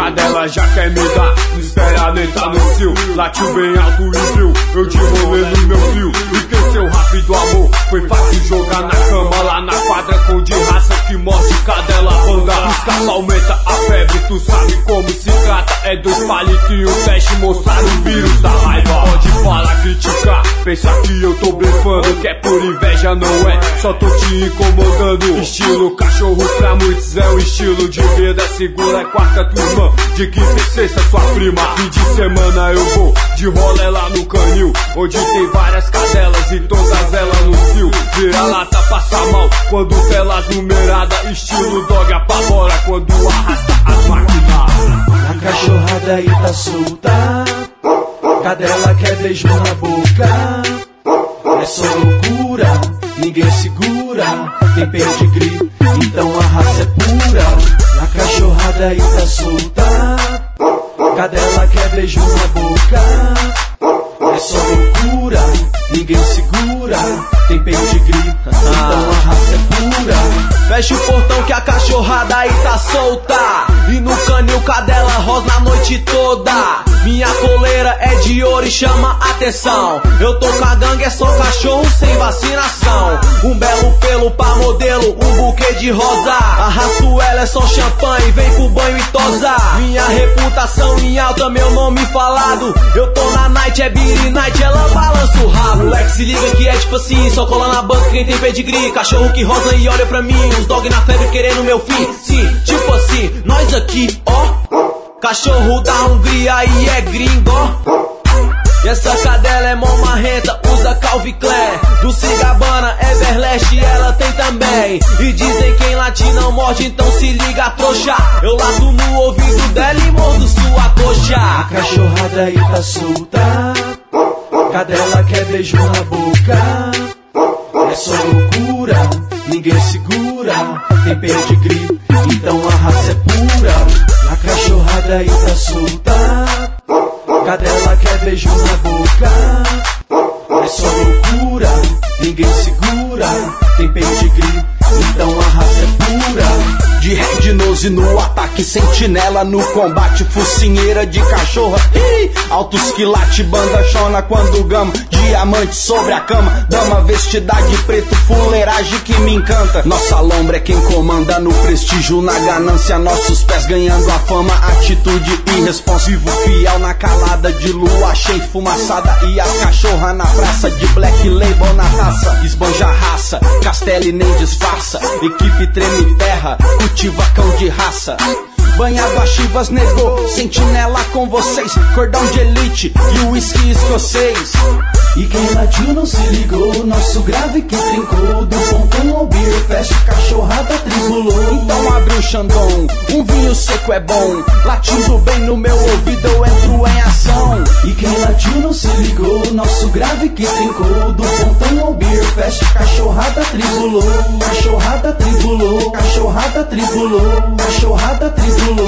cadela já quer me dar. Não espera nem tá no cio, latiu bem alto e viu eu de rolê no meu fio. E cresceu rápido amor, foi fácil jogar na cama. Lá na quadra com de raça que morde cadela banda. Escapa aumenta a febre, tu sabe como se trata. É dois palitos e um teste mostrar o vírus da raiva. Pode falar, criticar, pensar que eu tô blefando, que é por inveja, não é, só tô te incomodando. Estilo cachorro pra muitos é o estilo de vida. Segura é quarta turma, de quinta e sexta sua prima. Fim de semana eu vou de rolê lá no canil, onde tem várias cadelas e todas elas no fio. Vira lata, passa mal quando telas numeradas. Estilo dog apavora quando arrasta as máquinas. A cachorrada aí tá solta, cadela quer beijo na boca. É só loucura, ninguém segura. Tem pedigree, então a raça é pura. A cachorrada aí tá solta, cadela quer beijo na boca. É só loucura, ninguém segura. Tem pedigree, então a raça é pura. Fecha o portão que a cachorrada aí tá solta. E no canil cadela rosa a noite toda. Minha coleira é de ouro e chama atenção. Eu tô com a gangue, é só cachorro sem vacinação. Um belo pelo pra modelo, um buquê de rosa. Arrasto ela, é só champanhe, vem pro banho e tosa. Minha reputação em alta, meu nome falado. Eu tô na night, é Beer Night, ela balança o rabo. Moleque, se liga que é tipo assim, só cola na banca quem tem pedigree. Cachorro que rosa e olha pra mim, os dog na febre querendo meu fim. Sim, tipo assim, nós aqui, ó. Cachorro da Hungria e é gringo. E essa cadela é mó marrenta, usa Calvin Klein. Do Cigabana, Everlast, ela tem também. E dizem quem late não morde, então se liga trouxa. Eu lato no ouvido dela e mordo sua coxa. A cachorrada aí tá solta, cadela quer beijo na boca. É só loucura, ninguém segura. Tem pedigree, então a raça é pura. A cachorrada aí tá solta, cadela quer beijo na boca. É só loucura, ninguém segura. Tem pedigree, então a raça é pura. De Red Nose no ataque, sentinela no combate, focinheira de cachorra, altos que late, banda chona quando gama, diamante sobre a cama, dama vestida de preto, fuleiragem que me encanta. Nossa lombra é quem comanda no prestígio, na ganância, nossos pés ganhando a fama, atitude irresponsivo, fiel na calada de lua, cheia fumaçada e as cachorra na praça, de Black Label na taça, esbanja raça, Castelli nem disfarça, equipe treme terra, cultiva cão de raça. Banhado a chivas, negou, sentinela com vocês, cordão de elite e o whisky escocês. E quem latiu não se ligou, nosso grave que trincou. Do pontão ao beer, festa cachorrada tribulou. Então abre o Chandon, um vinho seco é bom. Latindo bem no meu ouvido eu entro em ação. E quem latiu não se ligou, nosso grave que trincou. Do pontão ao beer, festa cachorrada tribulou. Cachorrada tribulou, cachorrada tribulou, cachorrada tribulou.